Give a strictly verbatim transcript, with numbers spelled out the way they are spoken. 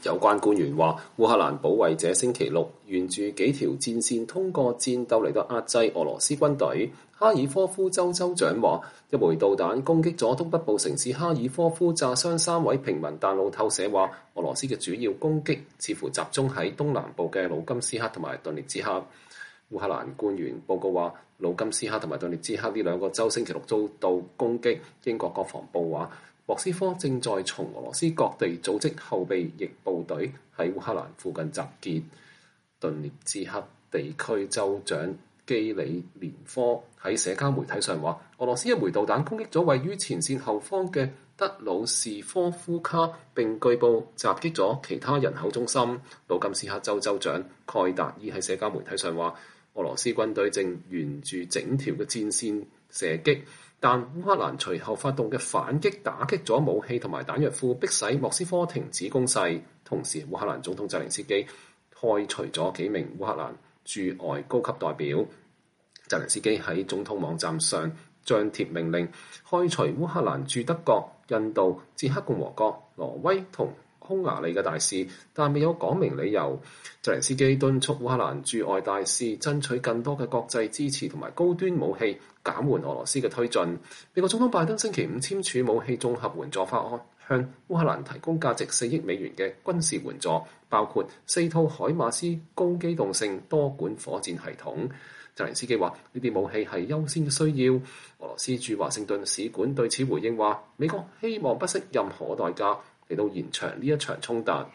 有關官員話，烏克蘭保衛者星期六沿住幾條戰線通過戰鬥嚟到壓制俄羅斯軍隊。哈爾科夫州州長話，一枚導彈攻擊咗東北部城市哈爾科夫，炸傷三位平民。但路透社話，俄羅斯嘅主要攻擊似乎集中喺東南部嘅盧甘斯克同埋頓涅茨克。烏克蘭官員報告話，盧甘斯克同埋頓涅茨克呢兩個州星期六遭到攻擊。英國國防部話，莫斯科正在從俄羅斯各地組織後備役部隊喺烏克蘭附近集結。頓涅茨克地區州長基里連科喺社交媒體上話，俄羅斯一枚導彈攻擊咗位於前線後方嘅德魯士科夫卡，並據報襲擊咗其他人口中心。盧甘斯克州州長蓋達爾喺社交媒體上話，俄羅斯軍隊正沿住整條嘅戰線射擊，但烏克蘭隨後發動嘅反擊打擊咗武器同埋彈藥庫，迫使莫斯科停止攻勢。同時，烏克蘭總統澤連斯基開除咗幾名烏克蘭駐外高級代表。澤連斯基喺總統網站上張貼命令，開除烏克蘭駐德國、印度、捷克共和國、挪威同匈牙利嘅大使，但未有講明理由。澤連斯基敦促烏克蘭駐外大使爭取更多嘅國際支持同埋高端武器，減緩俄羅斯嘅推進。美國總統拜登星期五簽署武器綜合援助法案，向烏克蘭提供價值四億美元嘅軍事援助，包括四套海馬斯高機動性多管火箭系統。澤連斯基話：呢啲武器係優先嘅需要。俄羅斯駐華盛頓使館對此回應話：美國希望不惜任何代價嚟到延長呢一場衝突。